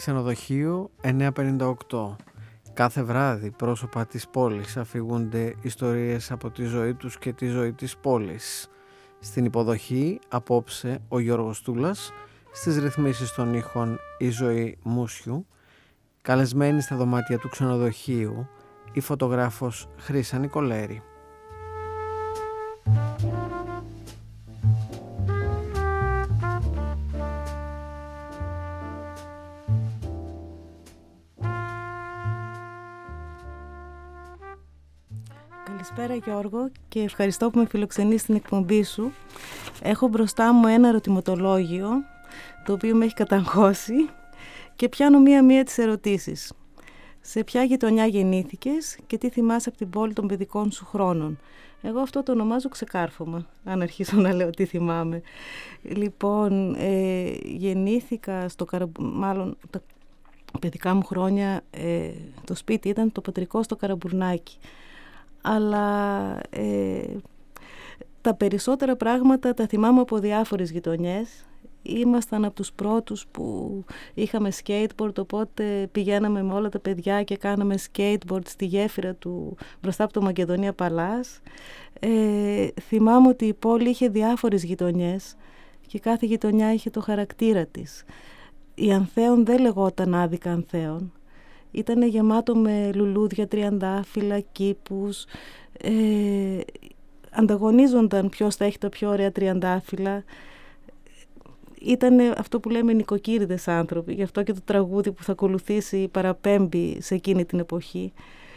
Ξενοδοχείο 958. Κάθε βράδυ πρόσωπα της πόλης αφηγούνται ιστορίες από τη ζωή τους και τη ζωή της πόλης. Στην υποδοχή απόψε ο Γιώργος Τούλας, στις ρυθμίσεις των ήχων η Ζωή Μούσιου, καλεσμένη στα δωμάτια του ξενοδοχείου η φωτογράφος Χρύσα Νικολέρη. Καλησπέρα Γιώργο και ευχαριστώ που με φιλοξενείς στην εκπομπή σου. Έχω μπροστά μου ένα ερωτηματολόγιο το οποίο με έχει καταγχώσει και πιάνω μία-μία τις ερωτήσεις. Σε ποια γειτονιά γεννήθηκες και τι θυμάσαι από την πόλη των παιδικών σου χρόνων? Εγώ αυτό το ονομάζω ξεκάρφωμα, αν αρχίσω να λέω τι θυμάμαι. Λοιπόν, γεννήθηκα στο μάλλον τα παιδικά μου χρόνια το σπίτι ήταν το πατρικό στο Καραμπουρνάκι. Αλλά τα περισσότερα πράγματα τα θυμάμαι από διάφορες γειτονιές. Ήμασταν από τους πρώτους που είχαμε skateboard, οπότε πηγαίναμε με όλα τα παιδιά και κάναμε skateboard στη γέφυρα του μπροστά από το Μακεδονία Παλάς. Θυμάμαι ότι η πόλη είχε διάφορες γειτονιές και κάθε γειτονιά είχε το χαρακτήρα της. Η Ανθέων δεν λεγόταν άδικα Ανθέων. Ήτανε γεμάτο με λουλούδια, τριαντάφυλλα, κήπους. Ανταγωνίζονταν ποιος θα έχει τα πιο ωραία τριαντάφυλλα. Ήτανε αυτό που λέμε νοικοκύριδες άνθρωποι. Γι' αυτό και το τραγούδι που θα ακολουθήσει παραπέμπει σε εκείνη την εποχή.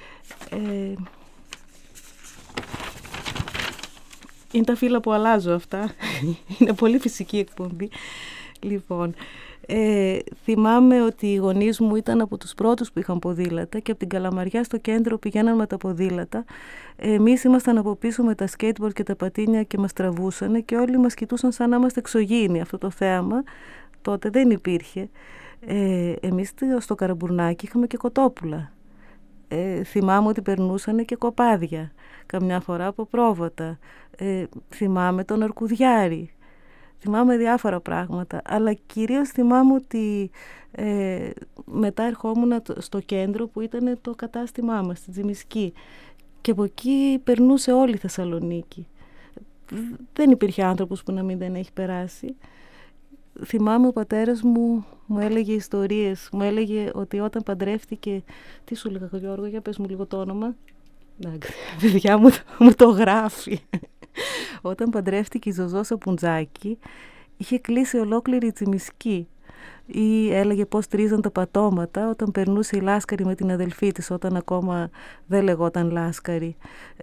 Είναι τα φύλλα που αλλάζω αυτά. Είναι πολύ φυσική εκπομπή. Λοιπόν... θυμάμαι ότι οι γονείς μου ήταν από τους πρώτους που είχαν ποδήλατα και από την Καλαμαριά στο κέντρο πηγαίναν με τα ποδήλατα. Εμείς ήμασταν από πίσω με τα skateboard και τα πατίνια και μας τραβούσανε και όλοι μας κοιτούσαν σαν να είμαστε εξωγήινοι. Αυτό το θέαμα τότε δεν υπήρχε. Εμείς στο Καραμπουρνάκι είχαμε και κοτόπουλα. Θυμάμαι ότι περνούσανε και κοπάδια καμιά φορά από πρόβατα. Θυμάμαι τον αρκουδιάρη. Θυμάμαι διάφορα πράγματα, αλλά κυρίως θυμάμαι ότι μετά ερχόμουν στο κέντρο που ήταν το κατάστημά μας, στην Τζιμισκή. Και από εκεί περνούσε όλη η Θεσσαλονίκη. Δεν υπήρχε άνθρωπος που να μην δεν έχει περάσει. Θυμάμαι ο πατέρας μου έλεγε ιστορίες, μου έλεγε ότι όταν παντρεύτηκε... Τι σου λέγα Γιώργο, για πες μου λίγο το όνομα. Εντάξει, παιδιά μου το γράφει. Όταν παντρεύτηκε η Ζωζό Σαπουτζάκη, είχε κλείσει ολόκληρη η Τσιμισκή. Ή έλεγε πώς τρίζαν τα πατώματα όταν περνούσε η Λάσκαρη με την αδελφή της, όταν ακόμα δεν λεγόταν Λάσκαρη.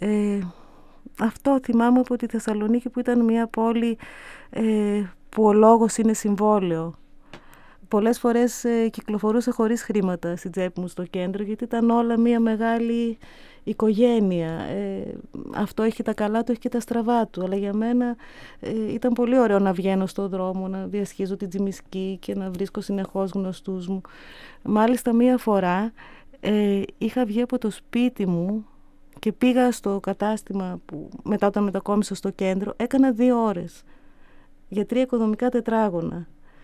Αυτό θυμάμαι από τη Θεσσαλονίκη, που ήταν μια πόλη που ο λόγος είναι συμβόλαιο. Πολλές φορές κυκλοφορούσα χωρίς χρήματα στην τσέπη μου στο κέντρο, γιατί ήταν όλα μια μεγάλη οικογένεια. Αυτό έχει τα καλά του, έχει και τα στραβά του. Αλλά για μένα ήταν πολύ ωραίο να βγαίνω στον δρόμο, να διασχίζω την Τζιμισκή και να βρίσκω συνεχώς γνωστούς μου. Μάλιστα μία φορά είχα βγει από το σπίτι μου και πήγα στο κατάστημα που μετά όταν μετακόμισα στο κέντρο, έκανα 2 ώρες για 3 οικοδομικά τετράγωνα.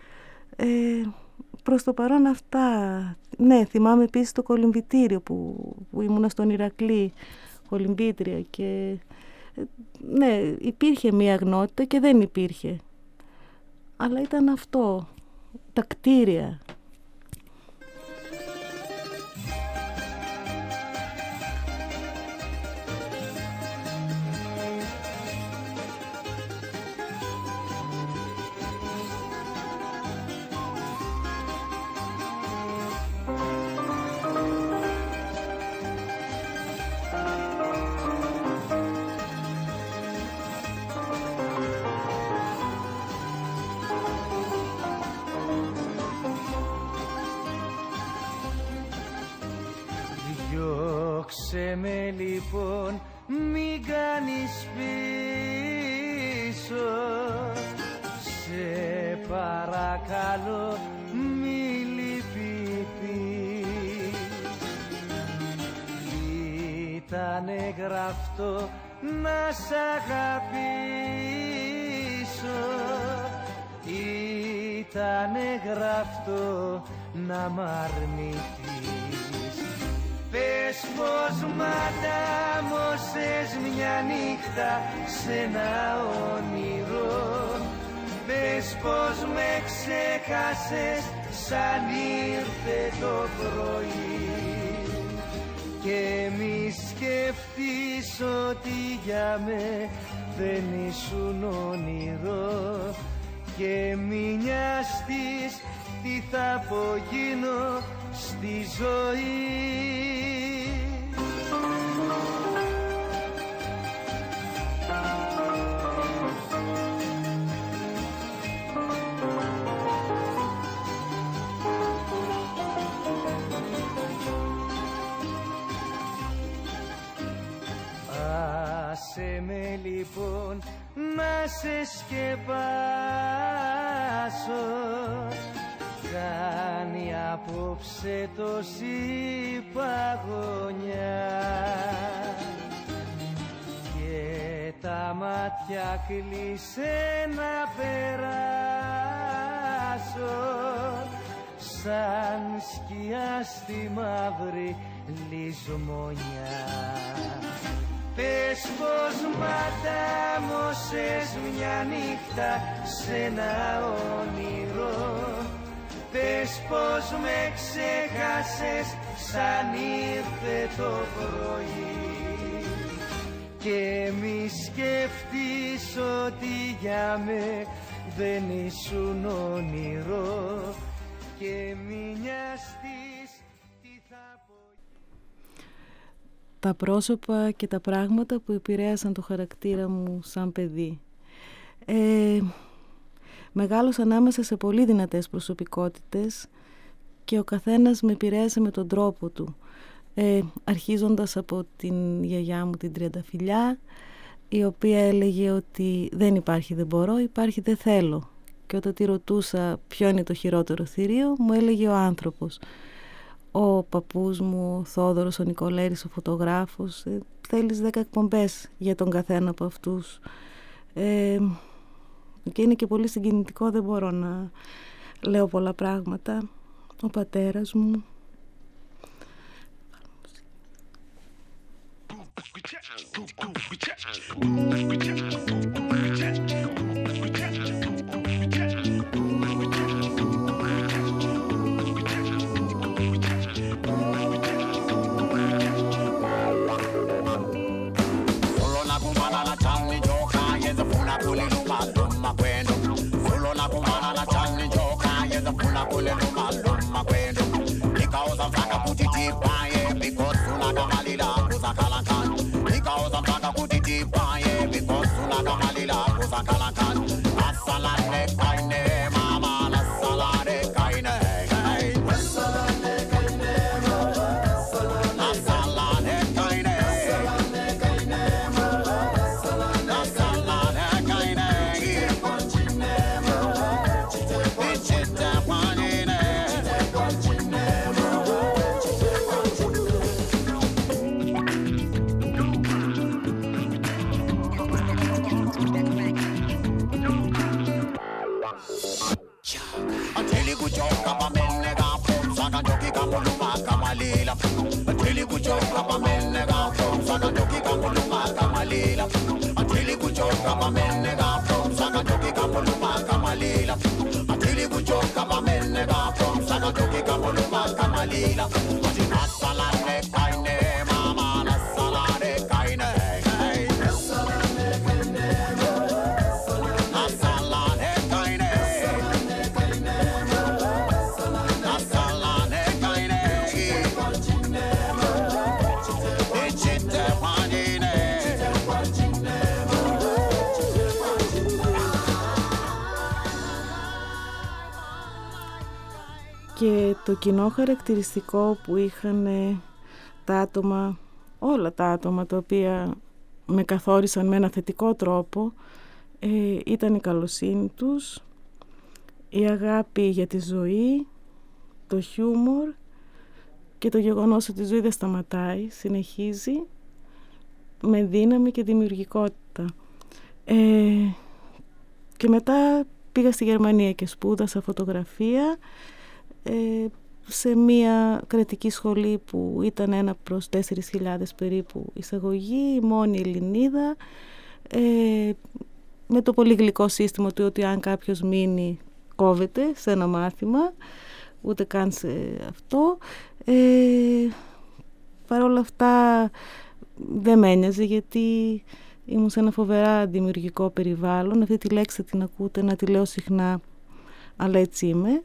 Προς το παρόν αυτά. Ναι, θυμάμαι επίσης το κολυμβητήριο που ήμουνα στον Ηρακλή, κολυμβήτρια, και ναι, υπήρχε μία αγνότητα και δεν υπήρχε. Αλλά ήταν αυτό, τα κτίρια. Διώξε με λοιπόν, μην κάνεις πίσω. Σε παρακαλώ μη λυπηθείς. Ήτανε γραφτό να σ' αγαπήσω. ήτανε γραφτό να μ' αρνηθείς. Πες πως μ' αντάμωσες μια νύχτα σ' ένα όνειρο. Πες πως με ξέχασες σαν ήρθε το πρωί. Και μη σκεφτείς ότι για με δεν ήσουν όνειρο. Και μη νοιαστείς τι θα απογίνω στη ζωή. Άσε με λοιπόν να σε σκεπάσω. Κάνει απόψε τόση παγωνιά και τα μάτια κλείσε να περάσω σαν σκιά στη μαύρη λησμονιά. Πες πως μ' αντάμωσες μια νύχτα σ' ένα όνειρο. Πες πως με ξέχασες σαν ήρθε το πρωί. Και μη σκεφτείς ότι για με δεν ήσουν όνειρο. Και μη νοιαστείς τι θα πω. Τα πρόσωπα και τα πράγματα που επηρέασαν το χαρακτήρα μου σαν παιδί. Μεγάλωσα ανάμεσα σε πολύ δυνατές προσωπικότητες και ο καθένας με επηρέασε με τον τρόπο του. Αρχίζοντας από την γιαγιά μου την Τριανταφυλιά, η οποία έλεγε ότι δεν υπάρχει δεν μπορώ, υπάρχει δεν θέλω. Και όταν τη ρωτούσα ποιο είναι το χειρότερο θηρίο, μου έλεγε ο άνθρωπος. Ο παππούς μου, ο Θόδωρος, ο Νικολέρης, ο φωτογράφος, θέλεις 10 εκπομπές για τον καθένα από αυτούς. Και είναι και πολύ συγκινητικό, δεν μπορώ να λέω πολλά πράγματα. Ο πατέρας μου. Και το κοινό χαρακτηριστικό που είχαν τα άτομα, όλα τα άτομα τα οποία με καθόρισαν με ένα θετικό τρόπο, ήταν η καλοσύνη τους, η αγάπη για τη ζωή, το χιούμορ και το γεγονός ότι η ζωή δεν σταματάει, συνεχίζει με δύναμη και δημιουργικότητα. Και μετά πήγα στη Γερμανία και σπούδασα φωτογραφία σε μια κρατική σχολή που ήταν 1 προς 4.000 περίπου εισαγωγή, μόνη Ελληνίδα, με το πολύ γλυκό σύστημα του ότι αν κάποιος μείνει κόβεται σε ένα μάθημα, ούτε καν σε αυτό. Παρ' όλα αυτά δεν με ένοιαζε, γιατί ήμουν σε ένα φοβερά δημιουργικό περιβάλλον. Αυτή τη λέξη την ακούτε να τη λέω συχνά, αλλά έτσι είμαι.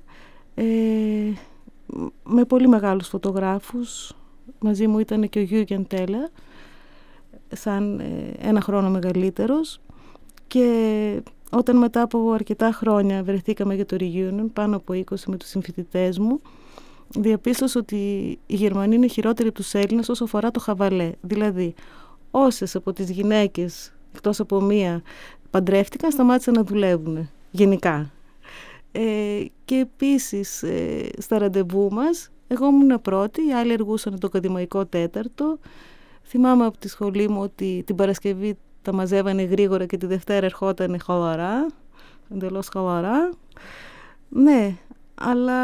Με πολύ μεγάλους φωτογράφους. Μαζί μου ήταν και ο Γιούργεν Τέλερ, σαν 1 χρόνο μεγαλύτερος, και όταν μετά από αρκετά χρόνια βρεθήκαμε για το reunion, πάνω από 20 με τους συμφοιτητές μου, διαπίστωσα ότι οι Γερμανοί είναι χειρότεροι από τους Έλληνες όσο αφορά το χαβαλέ. Δηλαδή, όσες από τις γυναίκες, εκτός από μία, παντρεύτηκαν, σταμάτησαν να δουλεύουν γενικά. Και επίσης στα ραντεβού μας, εγώ ήμουν πρώτη, οι άλλοι εργούσαν το ακαδημαϊκό 4ο. Θυμάμαι από τη σχολή μου ότι την Παρασκευή τα μαζεύανε γρήγορα και τη Δευτέρα ερχότανε χαλαρά, εντελώς χαλαρά. Ναι, αλλά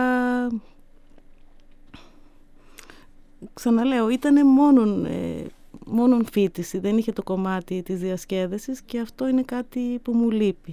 ξαναλέω, ήτανε μόνον φοιτηση, δεν είχε το κομμάτι της διασκέδασης, και αυτό είναι κάτι που μου λείπει.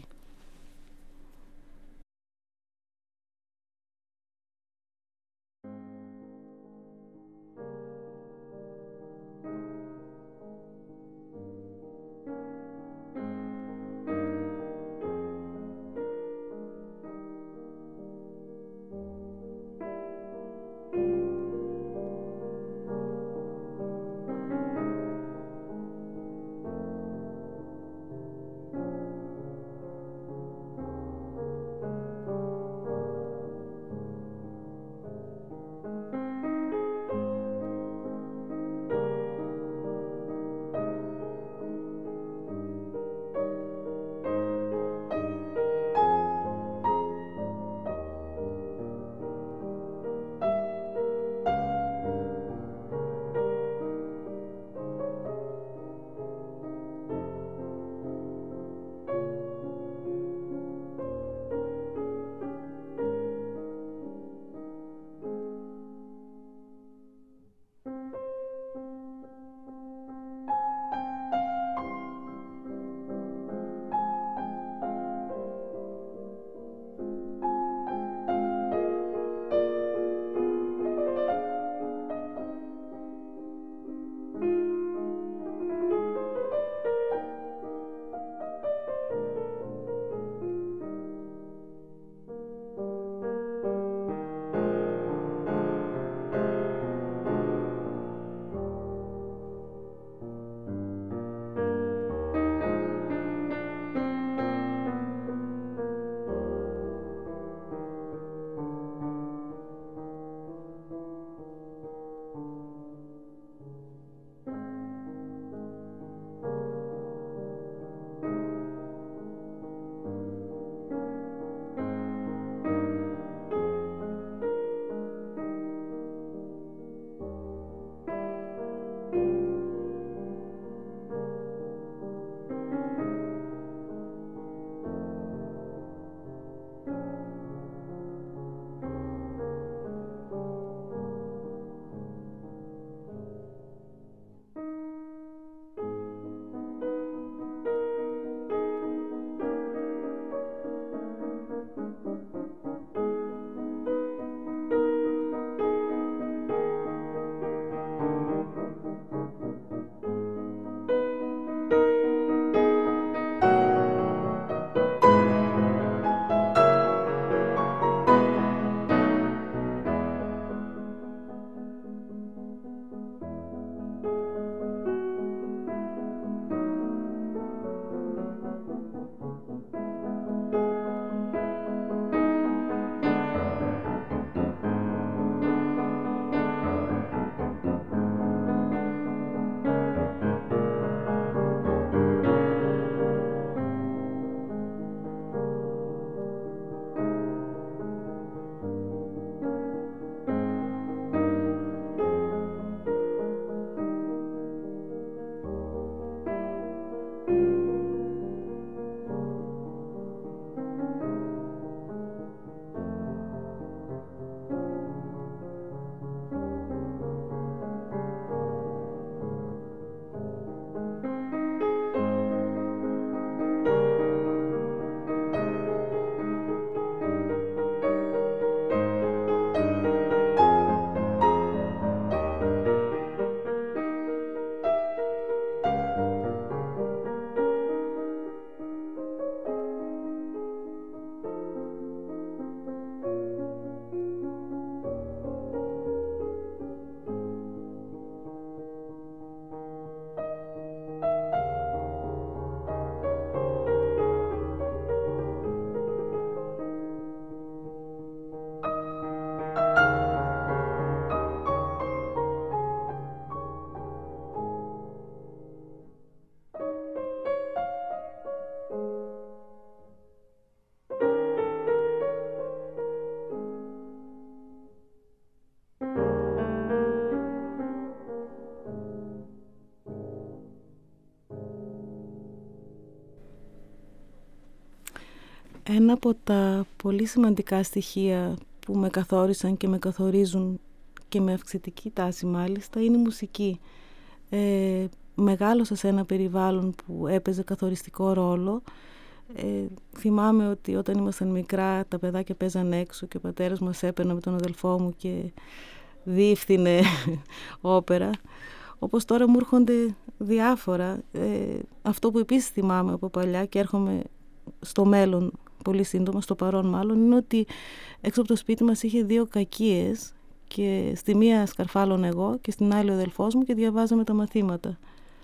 Ένα από τα πολύ σημαντικά στοιχεία που με καθόρισαν και με καθορίζουν και με αυξητική τάση μάλιστα είναι η μουσική. Μεγάλωσα σε ένα περιβάλλον που έπαιζε καθοριστικό ρόλο. Θυμάμαι ότι όταν ήμασταν μικρά τα παιδάκια παίζαν έξω και ο πατέρας μας έπαιρνε με τον αδελφό μου και διεύθυνε όπερα. Όπως τώρα μου έρχονται διάφορα. Αυτό που επίσης θυμάμαι από παλιά και έρχομαι στο μέλλον πολύ σύντομα, στο παρόν μάλλον, είναι ότι έξω από το σπίτι μας είχε 2 κακίες και στη μία σκαρφάλωνα εγώ και στην άλλη ο αδελφός μου και διαβάζαμε τα μαθήματα.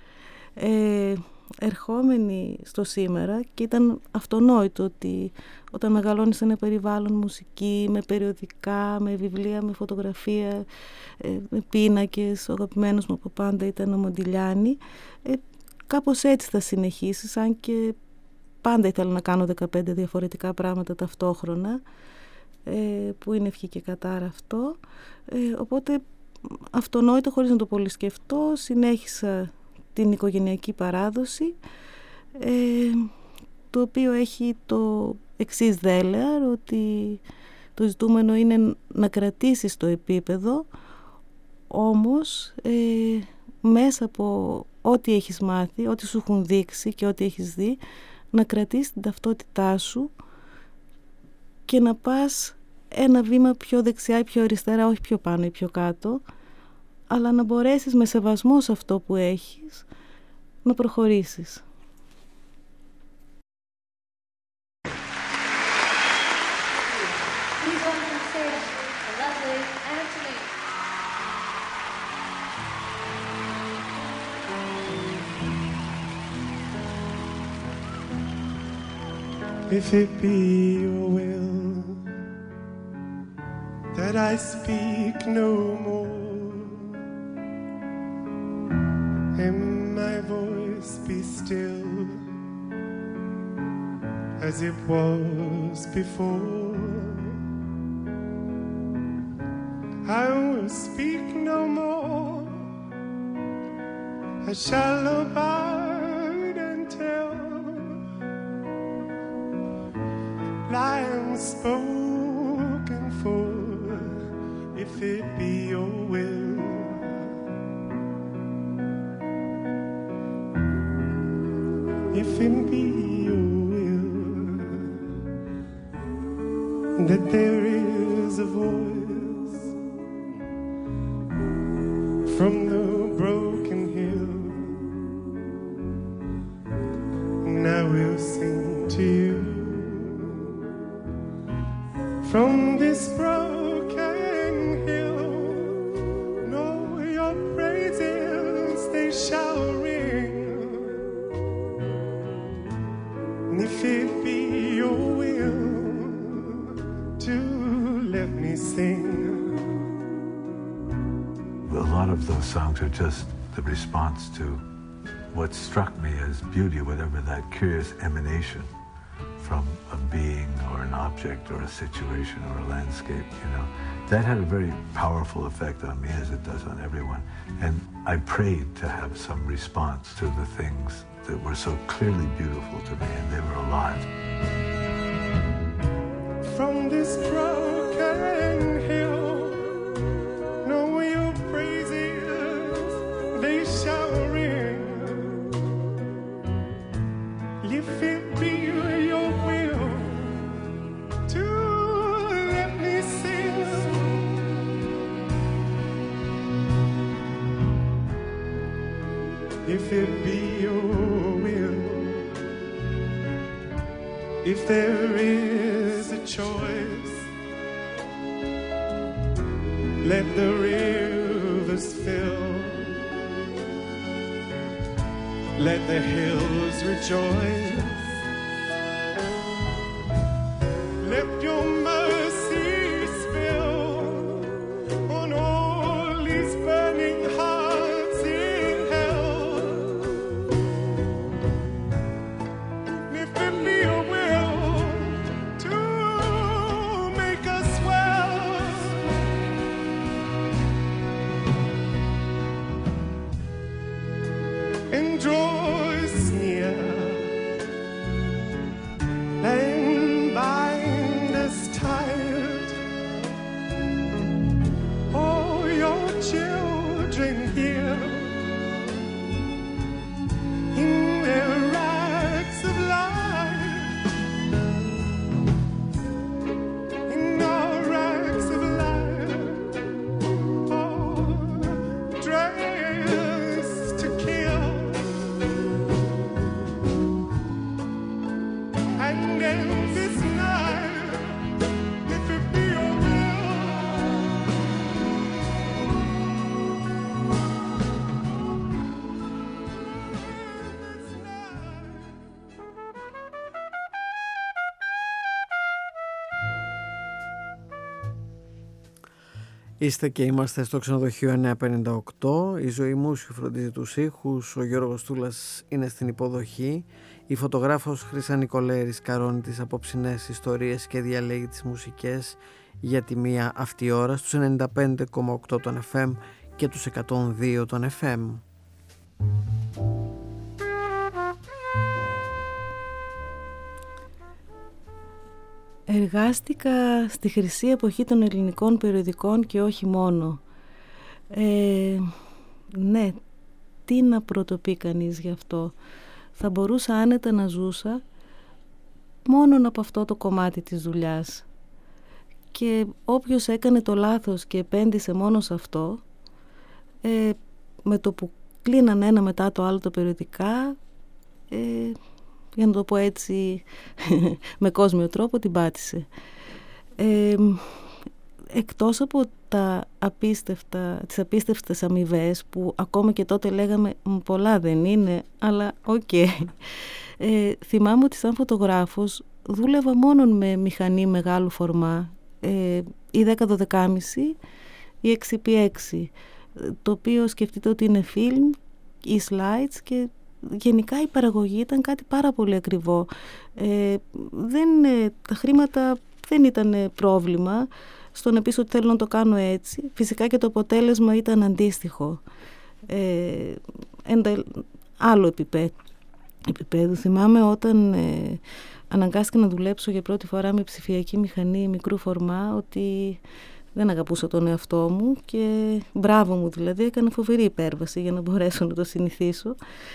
Ερχόμενοι στο σήμερα, και ήταν αυτονόητο ότι όταν μεγαλώνεις σε ένα περιβάλλον μουσική, με περιοδικά, με βιβλία, με φωτογραφία, με πίνακες, ο αγαπημένος μου από πάντα ήταν ο Μοντιλιάνη, κάπως έτσι θα συνεχίσεις, αν και πάντα ήθελα να κάνω 15 διαφορετικά πράγματα ταυτόχρονα, που είναι ευχή και κατάρα αυτό, οπότε αυτονόητο, χωρίς να το πολύ σκεφτώ, συνέχισα την οικογενειακή παράδοση, το οποίο έχει το εξής δέλεαρ, ότι το ζητούμενο είναι να κρατήσεις το επίπεδο, όμως μέσα από ό,τι έχεις μάθει, ό,τι σου έχουν δείξει και ό,τι έχεις δει, να κρατήσεις την ταυτότητά σου και να πας ένα βήμα πιο δεξιά ή πιο αριστερά, όχι πιο πάνω ή πιο κάτω, αλλά να μπορέσεις με σεβασμό σε αυτό που έχεις να προχωρήσεις. If it be your will that I speak no more, and my voice be still as it was before, I will speak no more. I shall abide and tell lies spoken for, if it be your will. If it be your will that there is a voice from the broken hill, and I will sing to you from this broken hill. Know your praises, they shall ring. And if it be your will to let me sing. A lot of those songs are just the response to what struck me as beauty, whatever that curious emanation from a being or an object or a situation or a landscape, you know. That had a very powerful effect on me, as it does on everyone. And I prayed to have some response to the things that were so clearly beautiful to me, and they were alive. From this broken hill, know your praises, they shall ring. If it be your will to let me sing, if it be your will, if there is a choice, let the rivers fill, let the hills rejoice. Let your mercy spill on all these burning hearts in hell. If it be your will to make us well, and draw us near Είστε και είμαστε στο ξενοδοχείο 958. Η Ζωή Μούσιου φροντίζει τους ήχους. Ο Γιώργος Τούλας είναι στην υποδοχή. Η φωτογράφος Χρύσα Νικολέρης καρώνει τις απόψινές ιστορίες και διαλέγει τις μουσικές για τη μία αυτή ώρα στους 95,8 των FM και τους 102 των FM. Εργάστηκα στη χρυσή εποχή των ελληνικών περιοδικών και όχι μόνο. Ναι, τι να πρωτοπεί κανείς γι' αυτό. Θα μπορούσα άνετα να ζούσα μόνον από αυτό το κομμάτι της δουλειάς. Και όποιος έκανε το λάθος και επένδυσε μόνο σε αυτό, με το που κλείναν ένα μετά το άλλο το περιοδικά, για να το πω έτσι με κόσμιο τρόπο, την πάτησε. Εκτός από τις απίστευτες αμοιβές που ακόμα και τότε λέγαμε πολλά δεν είναι, αλλά οκ. Θυμάμαι ότι σαν φωτογράφος δούλευα μόνο με μηχανή μεγάλου φορμά, ή 10-12,5 ή 6x6, το οποίο σκεφτείτε ότι είναι film ή slides, και γενικά η παραγωγή ήταν κάτι πάρα πολύ ακριβό. Τα χρήματα δεν ήταν πρόβλημα στο να πεις ότι θέλω να το κάνω έτσι. Φυσικά και το αποτέλεσμα ήταν αντίστοιχο. Άλλο επίπεδο. Θυμάμαι όταν αναγκάστηκα να δουλέψω για πρώτη φορά με ψηφιακή μηχανή μικρού φορμά, ότι δεν αγαπούσα τον εαυτό μου και μπράβο μου, δηλαδή έκανα φοβερή υπέρβαση για να μπορέσω να το συνηθίσω.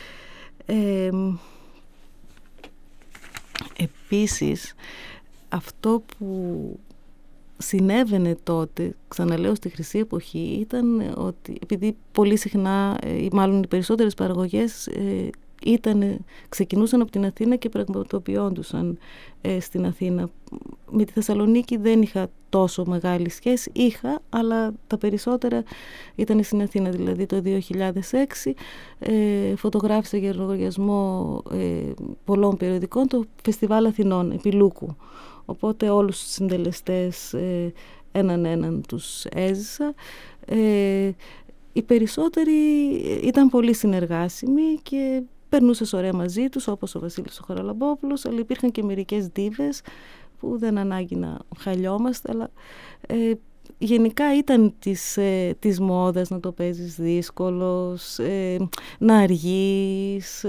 Επίσης, αυτό που συνέβαινε τότε, ξαναλέω στη χρυσή εποχή, ήταν ότι επειδή πολύ συχνά, ή μάλλον οι περισσότερες παραγωγές ξεκινούσαν από την Αθήνα και πραγματοποιόντουσαν στην Αθήνα. Με τη Θεσσαλονίκη δεν είχα τόσο μεγάλη σχέση, αλλά τα περισσότερα ήταν στην Αθήνα. Δηλαδή το 2006 φωτογράφησα για λογαριασμό πολλών περιοδικών το Φεστιβάλ Αθηνών επί Λούκου, οπότε όλους τους συντελεστές έναν τους έζησα. Οι περισσότεροι ήταν πολύ συνεργάσιμοι και περνούσες ωραία μαζί τους, όπως ο Βασίλης ο Χαραλαμπόπουλος, αλλά υπήρχαν και μερικές δίβες που δεν ανάγκη να χαλιόμαστε, αλλά γενικά ήταν της μόδας να το παίζεις δύσκολος, να αργείς,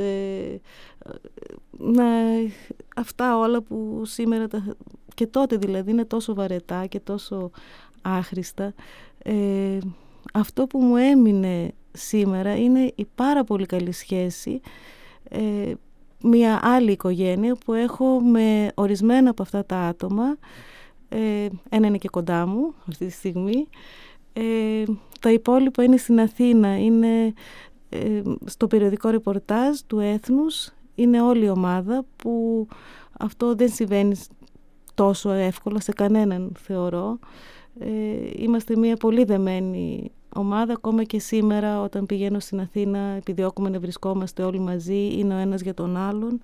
αυτά όλα που σήμερα και τότε δηλαδή είναι τόσο βαρετά και τόσο άχρηστα. Αυτό που μου έμεινε σήμερα είναι η πάρα πολύ καλή σχέση, μια άλλη οικογένεια που έχω με ορισμένα από αυτά τα άτομα. Ένα είναι και κοντά μου αυτή τη στιγμή. Τα υπόλοιπα είναι στην Αθήνα, είναι στο περιοδικό ρεπορτάζ του Έθνους. Είναι όλη η ομάδα, που αυτό δεν συμβαίνει τόσο εύκολα σε κανέναν, θεωρώ. Είμαστε μια πολύ δεμένη ομάδα. Ακόμα και σήμερα όταν πηγαίνω στην Αθήνα επιδιώκουμε να βρισκόμαστε όλοι μαζί, είναι ο ένας για τον άλλον.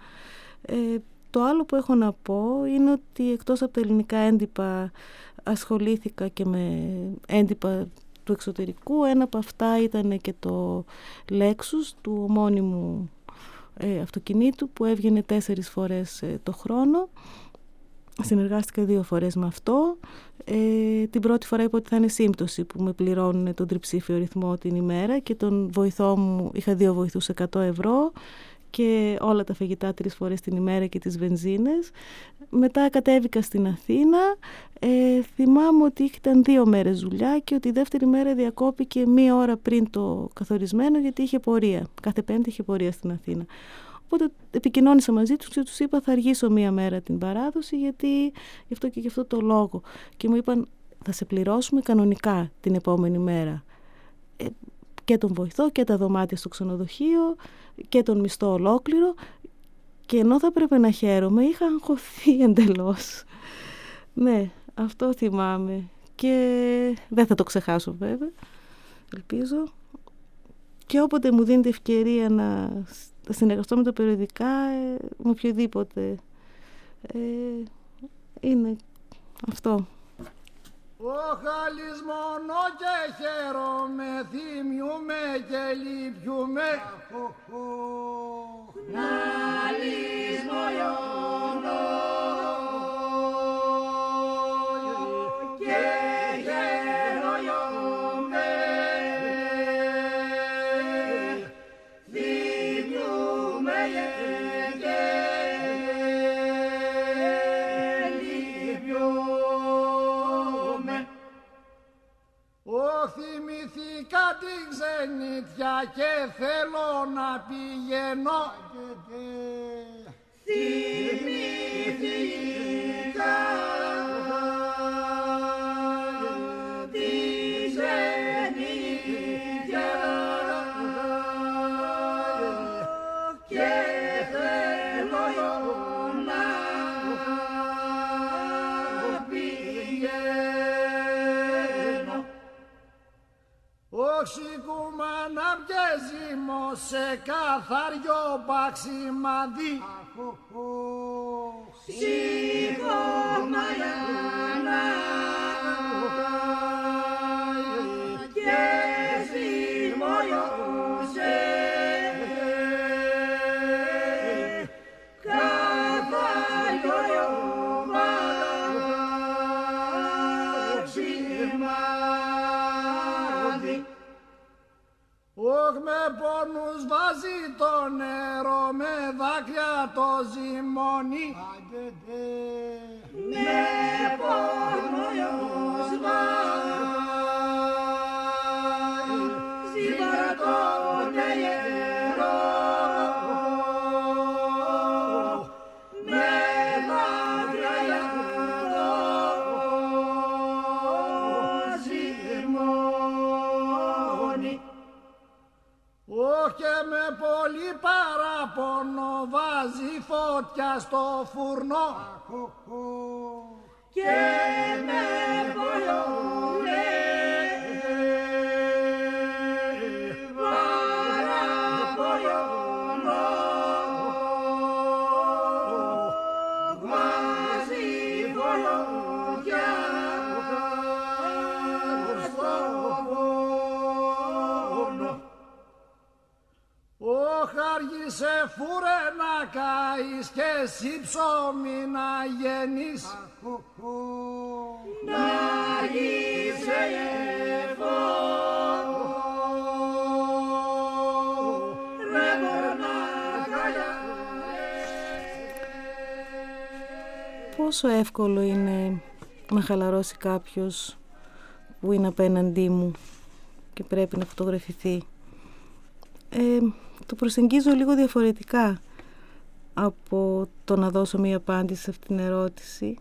Το άλλο που έχω να πω είναι ότι εκτός από τα ελληνικά έντυπα ασχολήθηκα και με έντυπα του εξωτερικού. Ένα από αυτά ήταν και το Lexus του ομώνυμου αυτοκινήτου, που έβγαινε 4 φορές το χρόνο. Συνεργάστηκα 2 φορές με αυτό. Την πρώτη φορά είπα ότι θα είναι σύμπτωση που με πληρώνουν τον τριψήφιο ρυθμό την ημέρα, και τον βοηθό μου, είχα 2 βοηθούς 100 ευρώ και όλα τα φαγητά 3 φορές την ημέρα και τις βενζίνες. Μετά κατέβηκα στην Αθήνα. Θυμάμαι ότι ήταν 2 μέρες δουλειά και ότι η δεύτερη μέρα διακόπηκε 1 ώρα πριν το καθορισμένο, γιατί είχε πορεία. Κάθε Πέμπτη είχε πορεία στην Αθήνα. Οπότε επικοινώνησα μαζί τους και τους είπα θα αργήσω 1 μέρα την παράδοση, γιατί γι' αυτό και γι' αυτό το λόγο. Και μου είπαν θα σε πληρώσουμε κανονικά την επόμενη μέρα. Και τον βοηθό και τα δωμάτια στο ξενοδοχείο και τον μισθό ολόκληρο. Και ενώ θα πρέπει να χαίρομαι, είχα αγχωθεί εντελώς. Ναι, αυτό θυμάμαι. Και δεν θα το ξεχάσω βέβαια, ελπίζω. Και όποτε μου δίνεται ευκαιρία να συνεργαστώ με τα περιοδικά, με οποιοδήποτε, είναι αυτό. Ο χαλής μόνο και χαίρομαι, θυμιούμε και λυπιούμε. Χαλής μόνο και χαίρομαι, θυμιούμε και λυπιούμε. Θυμηθήκα την ξενιτιά και θέλω να πηγαίνω. Θυμηθήκα την ξενιτιά και θέλω να πηγαίνω. Οξυγούμα να πιέζημο σε καθαριό παξιμάδι. Σίγουμα να πιέζημο σε καθαριό παξιμάδι. Όχ με πόνους βάζει το νερό, με δάκρυα το ζυμώνει. Με πόνους βάζει το νερό, με δάκρυα το ζυμώνει. Και με πολύ παράπονο βάζει φωτιά στο φουρνό. Και με πολύ παράπονο βάζει φωτιά στο φουρνό. Όχ άργησε φούρε να καείς και εσύ ψωμί να γεννείς. Να είσαι ρε μονάχα. Πόσο εύκολο είναι να χαλαρώσει κάποιος που είναι απέναντί μου και πρέπει να φωτογραφηθεί. Το προσεγγίζω λίγο διαφορετικά από το να δώσω μία απάντηση σε αυτήν την ερώτηση.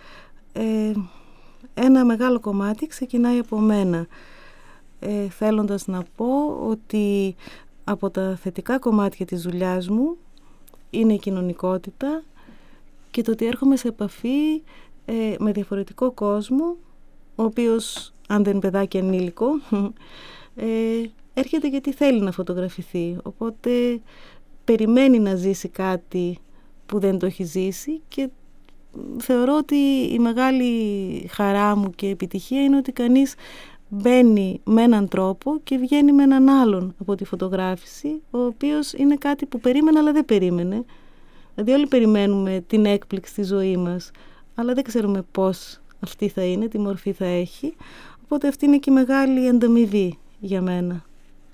Ένα μεγάλο κομμάτι ξεκινάει από μένα, θέλοντας να πω ότι από τα θετικά κομμάτια της δουλειάς μου είναι η κοινωνικότητα και το ότι έρχομαι σε επαφή με διαφορετικό κόσμο, ο οποίος, αν δεν είναι παιδάκι ανήλικο, έρχεται γιατί θέλει να φωτογραφηθεί, οπότε περιμένει να ζήσει κάτι που δεν το έχει ζήσει και θεωρώ ότι η μεγάλη χαρά μου και επιτυχία είναι ότι κανείς μπαίνει με έναν τρόπο και βγαίνει με έναν άλλον από τη φωτογράφηση, ο οποίος είναι κάτι που περίμενε αλλά δεν περίμενε. Δηλαδή όλοι περιμένουμε την έκπληξη στη ζωή μας, αλλά δεν ξέρουμε πώς αυτή θα είναι, τι μορφή θα έχει, οπότε αυτή είναι και η μεγάλη ανταμοιβή για μένα.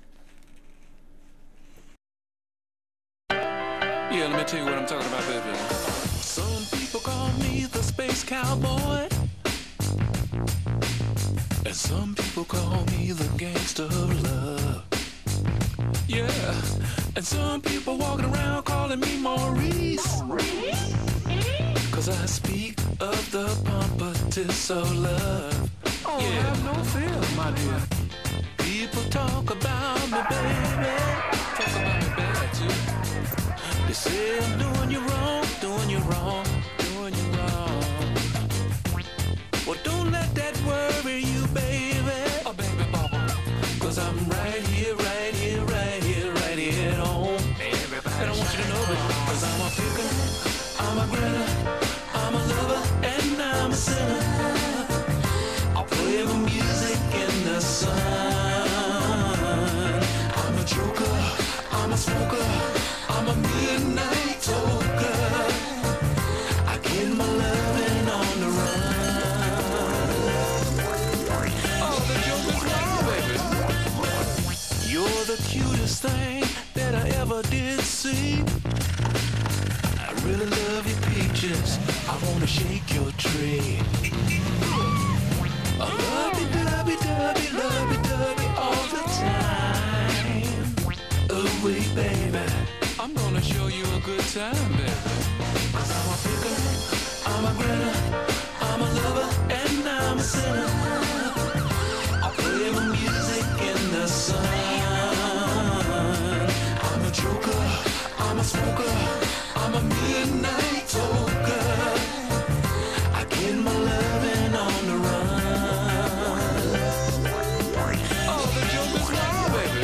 Yeah, let me tell you what I'm talking about, baby. Some people call me the space cowboy, and some people call me the gangster of love. Yeah, and some people walking around calling me Maurice, 'cause I speak of the pompatus of love. Oh, yeah. Have no fear, my dear. People talk about me, baby. Talk about me bad too. They say I'm doing you wrong, doing you wrong, doing you wrong. Well, don't let that worry you, baby. Oh, baby, baba. 'Cause I'm right here, right here, right here, right here at home. Everybody, and I want you to know it. 'Cause I'm a picker, I'm a grinner, I'm a lover, and I'm a sinner. I'll put the cutest thing that I ever did see. I really love your peaches. I wanna shake your tree. I love you, dubby, all the time. Oh, wait, baby, I'm gonna show you a good time, baby. 'Cause I'm a picker, I'm a grinner, I'm a lover, and I'm a sinner. I play the music in the sun. I'm a joker, I'm a smoker, I'm a midnight toker. I get my loving on the run. Oh, the joker's now, baby.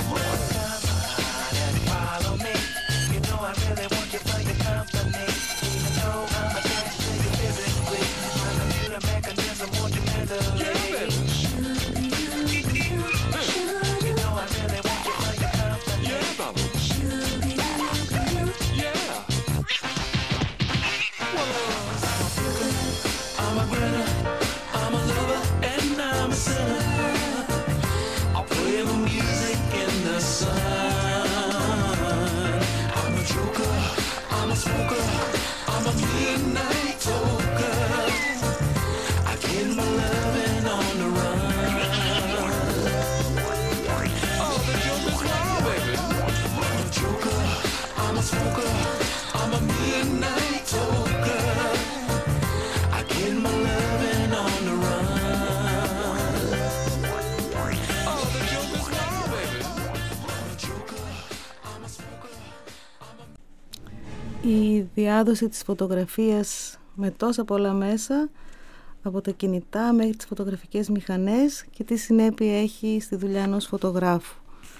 Follow me. You know I really want you for your company. Even though I'm attached to you physically, my computer mechanism won't you mentally. Yeah, baby. You know I really want you for your company. Yeah, Baba. Yeah. I'm a grinner, I'm a lover, and I'm a sinner. I play the music in the sun. I'm a joker, I'm a smoker, I'm a midnight toker. I get my loving on the run. Oh, the joker's now, baby. I'm a joker, I'm a smoker, I'm a midnight toker. I get my loving on the run. Oh, the joker's now, baby. I'm a joker, I'm a smoker, I'm a... Η διάδοση της φωτογραφίας με τόσα πολλά μέσα, από τα κινητά μέχρι τις φωτογραφικές μηχανές, και τι συνέπεια έχει στη δουλειά ενός φωτογράφου.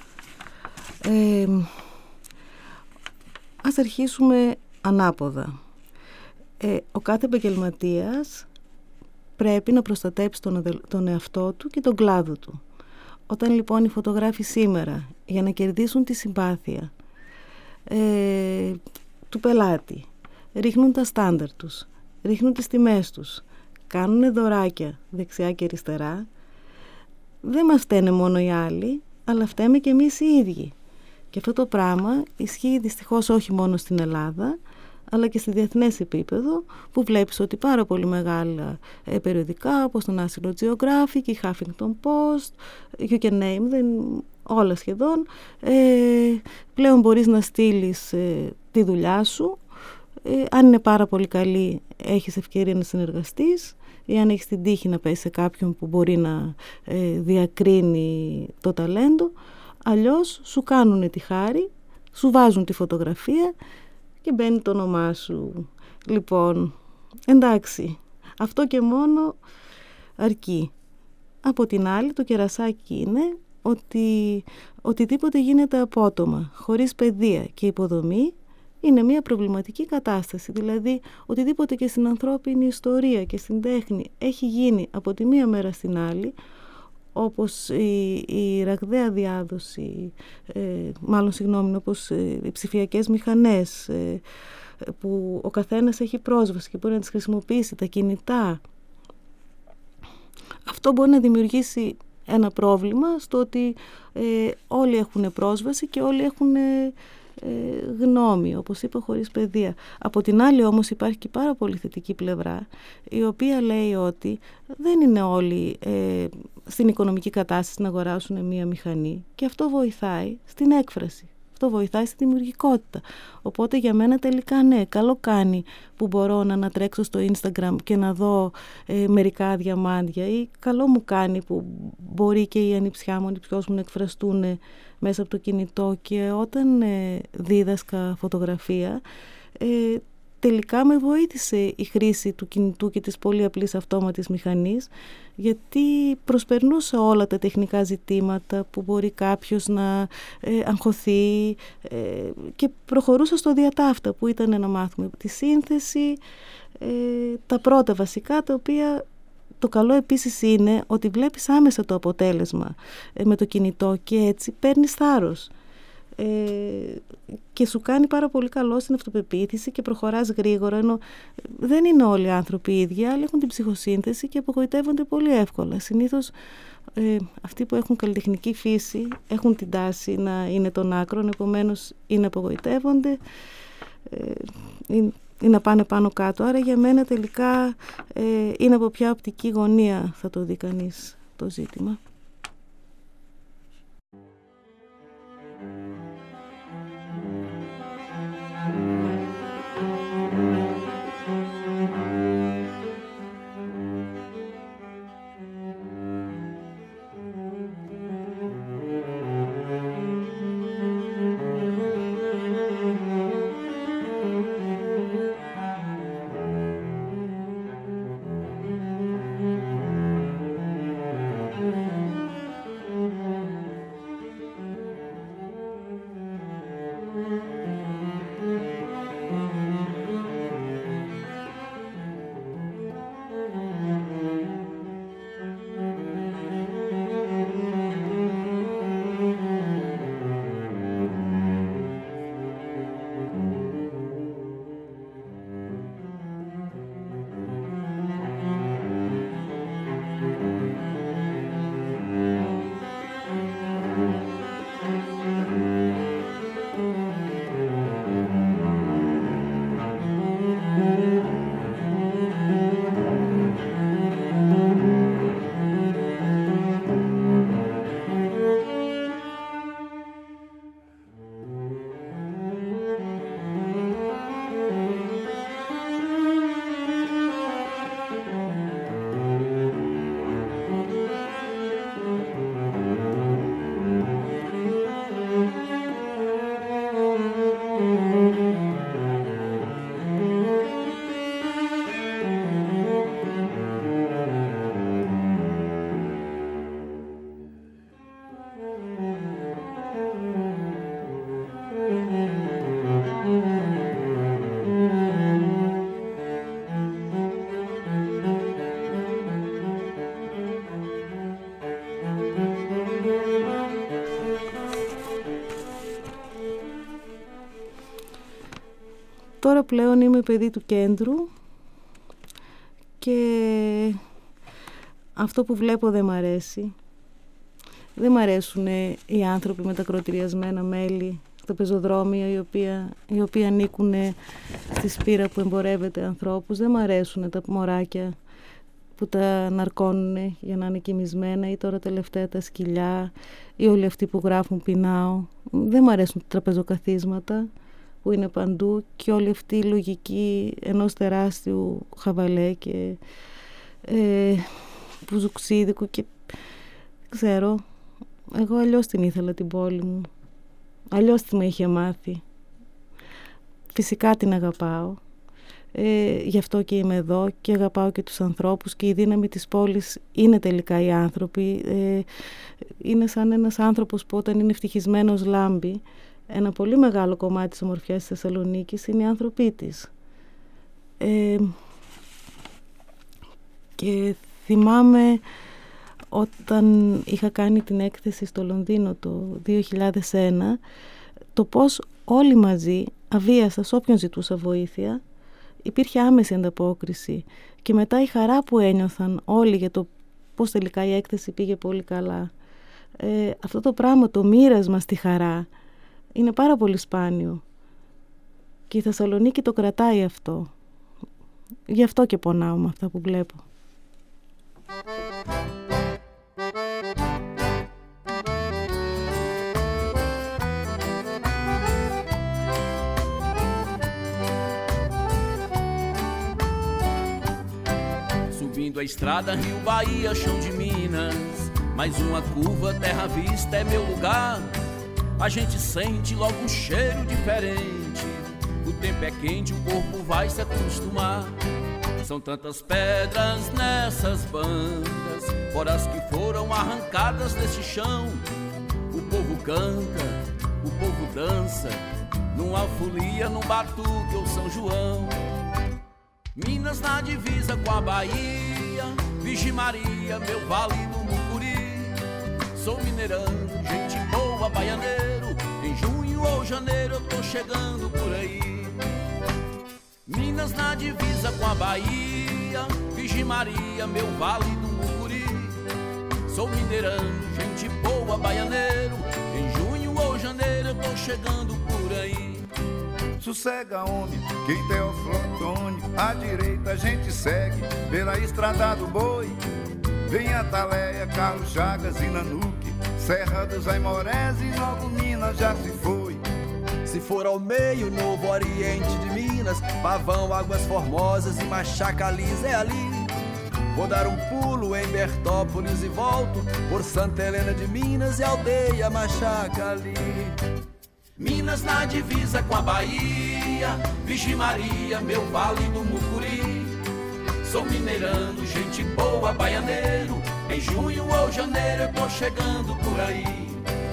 Ας αρχίσουμε ανάποδα. Ο κάθε επαγγελματίας πρέπει να προστατέψει τον εαυτό του και τον κλάδο του. Όταν λοιπόν οι φωτογράφοι σήμερα, για να κερδίσουν τη συμπάθεια του πελάτη, ρίχνουν τα στάνταρ τους, ρίχνουν τις τιμές τους, κάνουν δωράκια δεξιά και αριστερά, δεν μας φταίνε μόνο οι άλλοι, αλλά φταίμε και εμείς οι ίδιοι. Και αυτό το πράγμα ισχύει δυστυχώς όχι μόνο στην Ελλάδα, αλλά και στη διεθνές επίπεδο, που βλέπεις ότι πάρα πολύ μεγάλα περιοδικά όπως το National Geographic, η Huffington Post, you can name them, όλα σχεδόν, πλέον μπορείς να στείλεις τη δουλειά σου. Αν είναι πάρα πολύ καλή, έχεις ευκαιρία να συνεργαστείς, ή αν έχεις την τύχη να πέσει σε κάποιον που μπορεί να διακρίνει το ταλέντο. Αλλιώς σου κάνουν τη χάρη, σου βάζουν τη φωτογραφία και μπαίνει το όνομά σου. Λοιπόν, εντάξει, αυτό και μόνο αρκεί. Από την άλλη, το κερασάκι είναι ότι οτιδήποτε γίνεται απότομα, χωρίς παιδεία και υποδομή, είναι μια προβληματική κατάσταση. Δηλαδή, οτιδήποτε και στην ανθρώπινη ιστορία και στην τέχνη έχει γίνει από τη μία μέρα στην άλλη, όπως η ραγδαία διάδοση, όπως οι ψηφιακές μηχανές, που ο καθένας έχει πρόσβαση και μπορεί να τις χρησιμοποιήσει, τα κινητά. Αυτό μπορεί να δημιουργήσει ένα πρόβλημα στο ότι όλοι έχουν πρόσβαση και όλοι έχουν γνώμη, όπως είπα, χωρίς παιδεία. Από την άλλη όμως υπάρχει και πάρα πολύ θετική πλευρά, η οποία λέει ότι δεν είναι όλοι στην οικονομική κατάσταση να αγοράσουν μία μηχανή, και αυτό βοηθάει στην έκφραση, αυτό βοηθάει στη δημιουργικότητα. Οπότε για μένα τελικά ναι, καλό κάνει που μπορώ να ανατρέξω στο Instagram και να δω μερικά διαμάντια, ή καλό μου κάνει που μπορεί και η ανιψιά μου, ο ανιψιός μου να εκφραστούν μέσα από το κινητό. Και όταν δίδασκα φωτογραφία, τελικά με βοήθησε η χρήση του κινητού και της πολύ απλής αυτόματης μηχανής, γιατί προσπερνούσα όλα τα τεχνικά ζητήματα που μπορεί κάποιος να αγχωθεί, και προχωρούσα στο διατάφτα, που ήταν να μάθουμε τη σύνθεση, τα πρώτα βασικά, τα οποία το καλό επίσης είναι ότι βλέπεις άμεσα το αποτέλεσμα με το κινητό και έτσι παίρνεις θάρρος. και σου κάνει πάρα πολύ καλό στην αυτοπεποίθηση και προχωράς γρήγορα, ενώ δεν είναι όλοι οι άνθρωποι ίδιοι, άλλοι έχουν την ψυχοσύνθεση και απογοητεύονται πολύ εύκολα. Συνήθως αυτοί που έχουν καλλιτεχνική φύση έχουν την τάση να είναι των άκρων, επομένως ή να απογοητεύονται ή να πάνε πάνω κάτω. Άρα για μένα τελικά είναι από ποια οπτική γωνία θα το δει κανείς το ζήτημα. Τώρα πλέον είμαι παιδί του κέντρου και αυτό που βλέπω δεν μ' αρέσει. Δεν μ' αρέσουν οι άνθρωποι με τα κροτηριασμένα μέλη, τα πεζοδρόμια οι οποίοι ανήκουν στη σπήρα που εμπορεύεται ανθρώπους. Δεν μ' αρέσουν τα μωράκια που τα ναρκώνουν για να είναι κοιμισμένα, ή τώρα τελευταία τα σκυλιά, ή όλοι αυτοί που γράφουν πεινάω. Δεν μ' αρέσουν τα τραπεζοκαθίσματα που είναι παντού και όλη αυτή η λογική ενός τεράστιου χαβαλέ και πουζουξίδικου και ξέρω, εγώ αλλιώς την ήθελα την πόλη μου, αλλιώς τη με είχε μάθει. Φυσικά την αγαπάω, γι' αυτό και είμαι εδώ και αγαπάω και τους ανθρώπους, και η δύναμη της πόλης είναι τελικά οι άνθρωποι. Είναι σαν ένας άνθρωπος που όταν είναι ευτυχισμένος λάμπει. Ένα πολύ μεγάλο κομμάτι της ομορφιάς της Θεσσαλονίκης είναι οι άνθρωποι της. Και θυμάμαι όταν είχα κάνει την έκθεση στο Λονδίνο το 2001, το πώς όλοι μαζί, αβίαστα, σε όποιον ζητούσα βοήθεια, υπήρχε άμεση ανταπόκριση. Και μετά η χαρά που ένιωθαν όλοι για το πώς τελικά η έκθεση πήγε πολύ καλά. Αυτό το πράγμα, το μοίρασμα στη χαρά, είναι πάρα πολύ σπάνιο. Και η Θεσσαλονίκη το κρατάει αυτό. Γι' αυτό και πονάω με αυτά που βλέπω. Subindo a estrada Rio Bahia, chão de Minas, mais uma curva, terra vista é meu lugar. A gente sente logo um cheiro diferente. O tempo é quente, o corpo vai se acostumar. São tantas pedras nessas bandas, fora as que foram arrancadas desse chão. O povo canta, o povo dança, numa folia, num batuque ou São João. Minas na divisa com a Bahia, Virgem Maria, meu vale do Mucuri. Sou mineirão, gente boa, baianeiro, em junho ou janeiro eu tô chegando por aí. Minas na divisa com a Bahia, Virgem Maria, meu vale do Mucuri. Sou mineirano, gente boa, baianeiro. Em junho ou janeiro eu tô chegando por aí. Sossega, homem, quem tem o Antônio, à direita a gente segue pela estrada do boi. Vem Ataleia, Carlos Chagas e Nanuque, Serra dos Aimorés e logo Minas já se foi. Se for ao meio, Novo Oriente de Minas, Pavão, Águas Formosas e Machaca Lisa é ali. Vou dar um pulo em Bertópolis e volto por Santa Helena de Minas e aldeia Machaca ali. Minas na divisa com a Bahia, Virgem Maria, meu vale do Mucuri. Sou mineirano, gente boa, baianeiro. Em junho ou janeiro eu tô chegando por aí.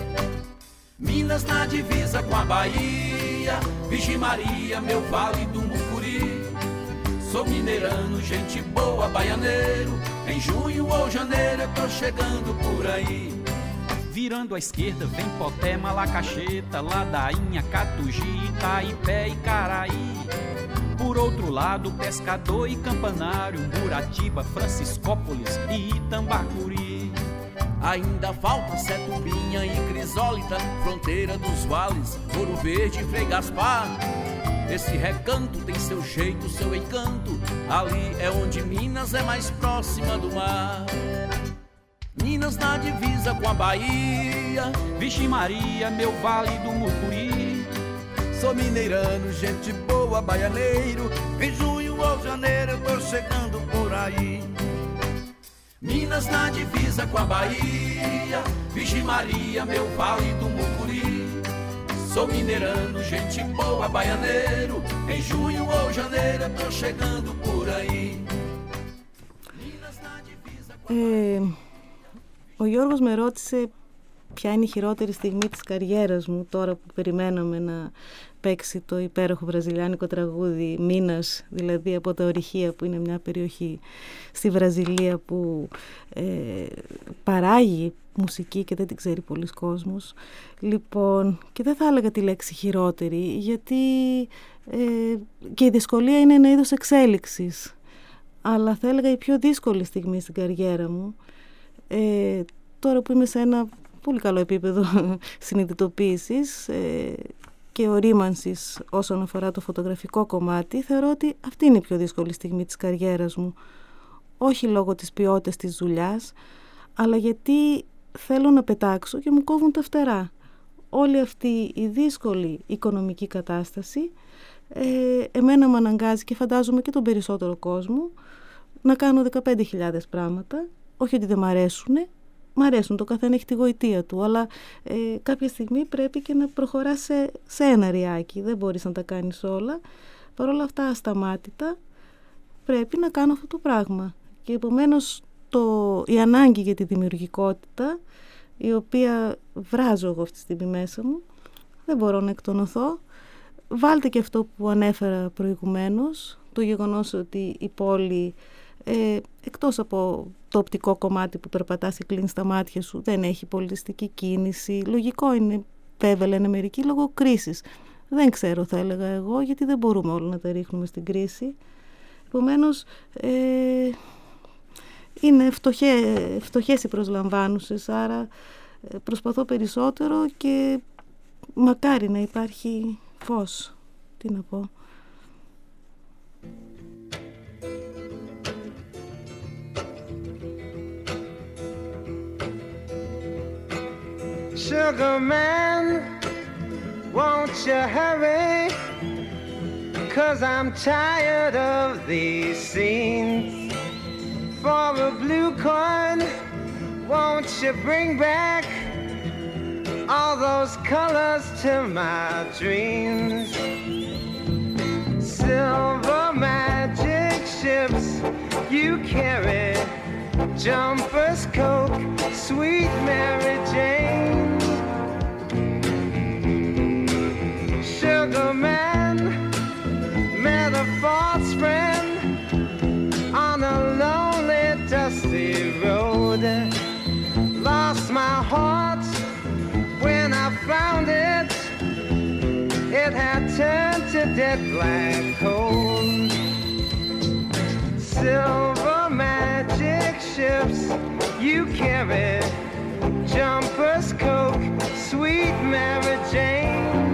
Minas na divisa com a Bahia, Virgem Maria, meu vale do Mucuri. Sou mineirano, gente boa, baianeiro. Em junho ou janeiro eu tô chegando por aí. Virando à esquerda vem Poté, Malacacheta, Ladainha, Catugi, Itaipé e Caraí. Por outro lado, Pescador e Campanário, Muratiba, Franciscópolis e Itambacuri. Ainda falta Setubinha e Crisólita, fronteira dos vales, Ouro Verde e Frei Gaspar. Esse recanto tem seu jeito, seu encanto, ali é onde Minas é mais próxima do mar. Minas na divisa com a Bahia, Virgem Maria, meu vale do Mucuri. Sou mineirano, gente boa, baianeiro. Em junho ou janeiro eu tô chegando por aí. Minas na divisa com a Bahia, Virgem Maria, meu vale do Mucuri. Sou mineirano, gente boa, baianeiro. Em junho ou janeiro eu tô chegando por aí. Minas na divisa com a Bahia. Ο Γιώργος με ρώτησε ποια είναι η χειρότερη στιγμή της καριέρας μου τώρα που περιμέναμε να παίξει το υπέροχο βραζιλιάνικο τραγούδι Μίνας, δηλαδή από τα Ορυχεία που είναι μια περιοχή στη Βραζιλία που παράγει μουσική και δεν την ξέρει πολλοί κόσμος. Λοιπόν, και δεν θα έλεγα τη λέξη χειρότερη γιατί και η δυσκολία είναι ένα είδος εξέλιξης, αλλά θα έλεγα η πιο δύσκολη στιγμή στην καριέρα μου. Τώρα που είμαι σε ένα πολύ καλό επίπεδο συνειδητοποίησης και ορίμανσης όσον αφορά το φωτογραφικό κομμάτι, θεωρώ ότι αυτή είναι η πιο δύσκολη στιγμή της καριέρας μου. Όχι λόγω της ποιότητας της δουλειάς, αλλά γιατί θέλω να πετάξω και μου κόβουν τα φτερά. Όλη αυτή η δύσκολη οικονομική κατάσταση εμένα με αναγκάζει και φαντάζομαι και τον περισσότερο κόσμο να κάνω 15.000 πράγματα. Όχι ότι δεν μ' αρέσουνε, μ' αρέσουν, το καθένα έχει τη γοητεία του, αλλά κάποια στιγμή πρέπει και να προχωράς σε ένα ριάκι, δεν μπορείς να τα κάνεις όλα. Παρ' όλα αυτά ασταμάτητα πρέπει να κάνω αυτό το πράγμα. Και επομένως η ανάγκη για τη δημιουργικότητα, η οποία βράζω εγώ αυτή τη στιγμή μέσα μου, δεν μπορώ να εκτονωθώ. Βάλτε και αυτό που ανέφερα προηγουμένως, το γεγονός ότι η πόλη εκτός από το οπτικό κομμάτι που περπατάς και κλείνεις τα μάτια σου δεν έχει πολιτιστική κίνηση. Λογικό είναι, βέβαια λένε μερικοί, λόγω κρίσης. Δεν ξέρω, θα έλεγα εγώ, γιατί δεν μπορούμε όλοι να τα ρίχνουμε στην κρίση. Επομένως είναι φτωχές οι προσλαμβάνουσες, άρα προσπαθώ περισσότερο και μακάρι να υπάρχει φως. Τι να πω. Sugar man, won't you hurry? 'Cause I'm tired of these scenes. For a blue coin, won't you bring back all those colors to my dreams? Silver magic ships you carry, Jumpers, Coke, sweet Mary Jane. Sugar man met a false friend on a lonely, dusty road. Lost my heart when I found it it had turned to dead black coal. Silver magic ships you carry, jumpers, coke, sweet Mary Jane.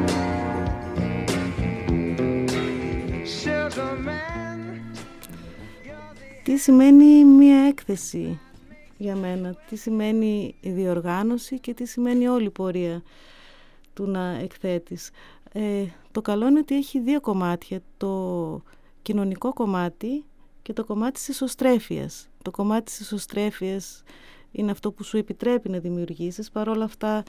Sugar man. Τι σημαίνει μία έκθεση για μένα, τι σημαίνει η διοργάνωση και τι σημαίνει όλη η πορεία του να εκθέτεις. Το καλό είναι ότι έχει δύο κομμάτια, το κοινωνικό κομμάτι και το κομμάτι της εσωστρέφειας. Το κομμάτι της εσωστρέφειας είναι αυτό που σου επιτρέπει να δημιουργήσεις. Παρ' όλα αυτά,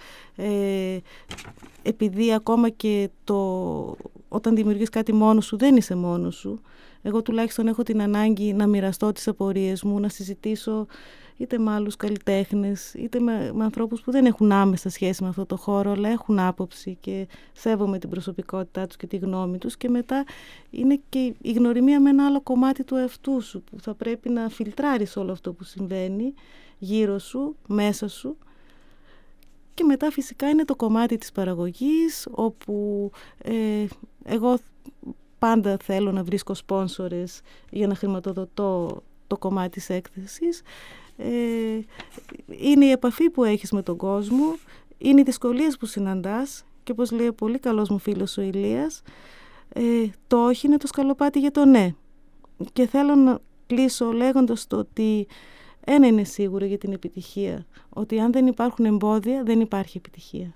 επειδή ακόμα και όταν δημιουργείς κάτι μόνος σου, δεν είσαι μόνος σου. Εγώ τουλάχιστον έχω την ανάγκη να μοιραστώ τις απορίες μου, να συζητήσω είτε με άλλους καλλιτέχνες, είτε με ανθρώπους που δεν έχουν άμεσα σχέση με αυτό το χώρο, αλλά έχουν άποψη και σέβομαι την προσωπικότητά τους και τη γνώμη τους. Και μετά είναι και η γνωριμία με ένα άλλο κομμάτι του εαυτού σου, που θα πρέπει να φιλτράρεις όλο αυτό που συμβαίνει γύρω σου, μέσα σου. Και μετά φυσικά είναι το κομμάτι της παραγωγής, όπου εγώ πάντα θέλω να βρίσκω σπόνσορες για να χρηματοδοτώ το κομμάτι της έκθεσης. Είναι η επαφή που έχεις με τον κόσμο, είναι οι δυσκολίες που συναντάς και όπως λέει ο πολύ καλός μου φίλος ο Ηλίας, το όχι είναι το σκαλοπάτι για το ναι. Και θέλω να κλείσω λέγοντας το ότι ένα είναι σίγουρο για την επιτυχία, ότι αν δεν υπάρχουν εμπόδια δεν υπάρχει επιτυχία.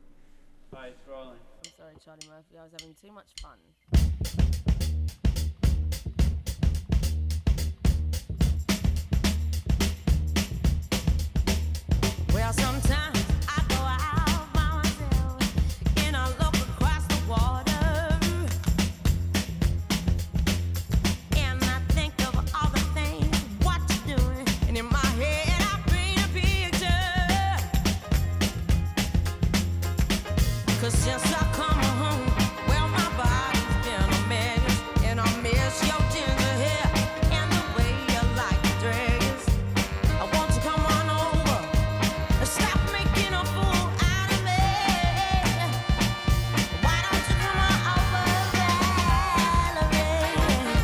Well, sometimes I go out by myself and I look across the water and I think of all the things what you're doing, and in my head I paint a picture. 'Cause since I come home, well, my body's been a mess, and I miss your ginger hair and the way you like to dress. I want you to come on over. Stop making a fool out of me. Why don't you come on over, Valerie?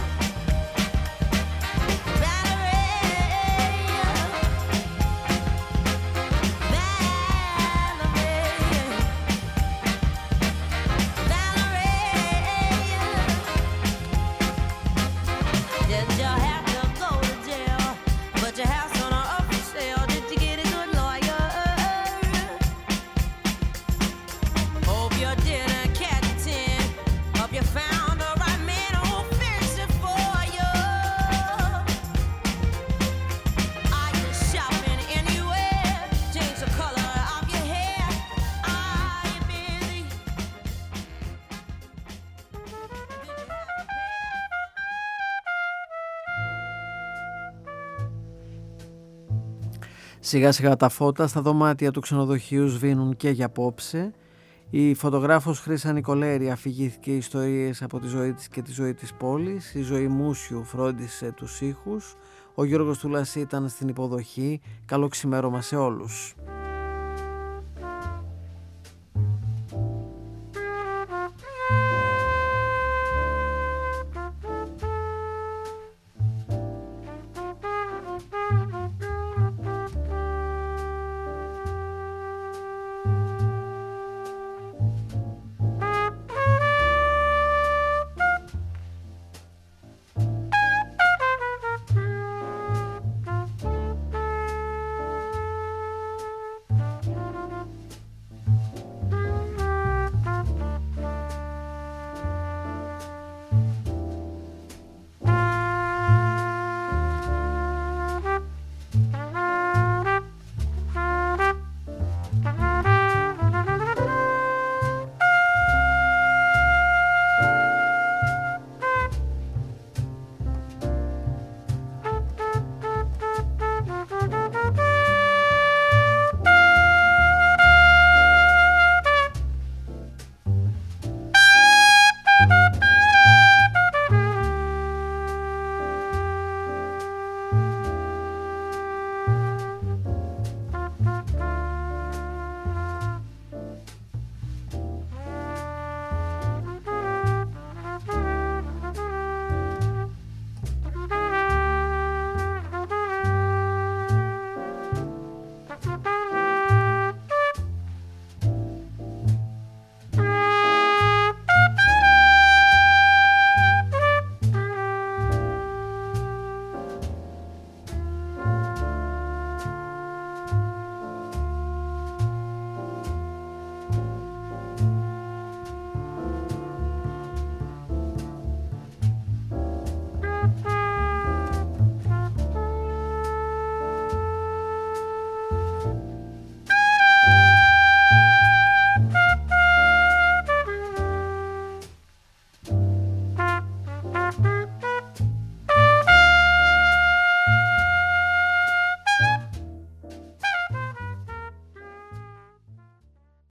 Did you have to go to jail? But your house on up for sale. Did you get a good lawyer? Hope you didn't catch a tin. Hope you found the right man who'll fix it for you. Are you shopping anywhere? Change the color of your hair. Are you busy? Σιγά σιγά τα φώτα στα δωμάτια του ξενοδοχείου σβήνουν και για απόψε. Η φωτογράφος Χρύσα Νικολέρη αφηγήθηκε ιστορίες από τη ζωή της και τη ζωή της πόλης. Η Ζωή Μούσιου φρόντισε τους ήχους. Ο Γιώργος Τουλάς ήταν στην υποδοχή. Καλό ξημέρωμα σε όλους.